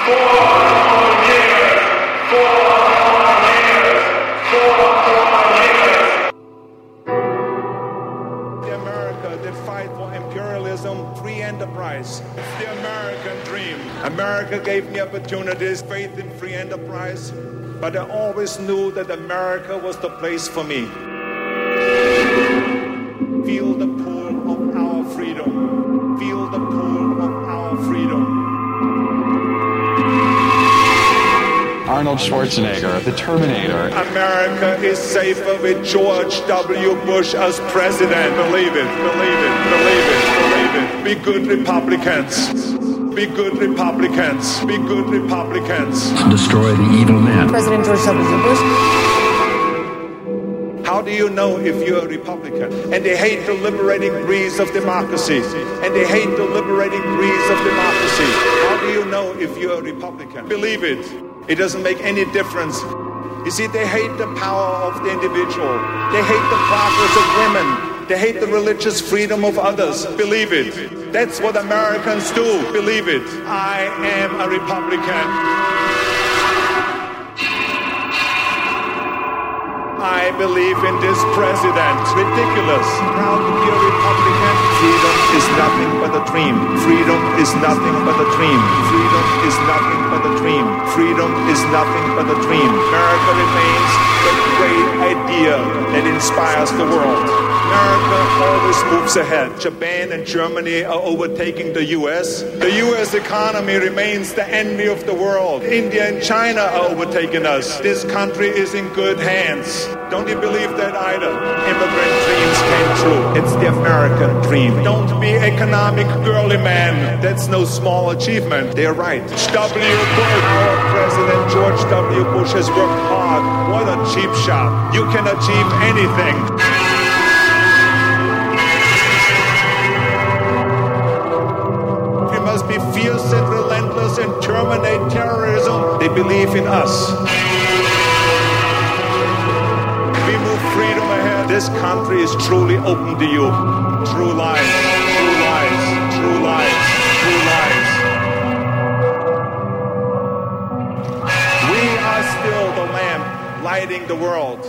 The America that fight for imperialism, free enterprise. It's the American dream. America gave me opportunities, faith in free enterprise, but I always knew that America was the place for me. Feel the pull of our freedom. Feel the pull of our freedom. Arnold Schwarzenegger, the Terminator. America is safer with George W. Bush as president. Believe it, believe it, believe it, believe it. Be good Republicans. Be good Republicans. Be good Republicans. Destroy the evil man. President George W. Bush. How do you know if you're a Republican? And they hate the liberating breeze of democracy. And they hate the liberating breeze of democracy. How do you know if you're a Republican? Believe it. It doesn't make any difference. You see, they hate the power of the individual. They hate the progress of women. They hate the religious freedom of others. Believe it. That's what Americans do. Believe it. I am a Republican. I believe in this president. Ridiculous. Proud to be a Republican. Freedom is nothing but a dream. Freedom is nothing but a dream. Freedom is nothing but a dream. Freedom is nothing but a dream. America remains the great idea that inspires the world. America always moves ahead. Japan and Germany are overtaking the US. The US economy remains the envy of the world. India and China are overtaking us. This country is in good hands. Don't you believe that either? Immigrant dreams came true. It's the American dream. Don't be economic girly man. That's no small achievement. They're right. W. Bush, our President George W. Bush has worked hard. What a cheap shot. You can achieve anything. We must be fierce and relentless and terminate terrorism. They believe in us. Freedom ahead. This country is truly open to you. True lives, true lives, true lives, true lives. We are still the lamp lighting the world.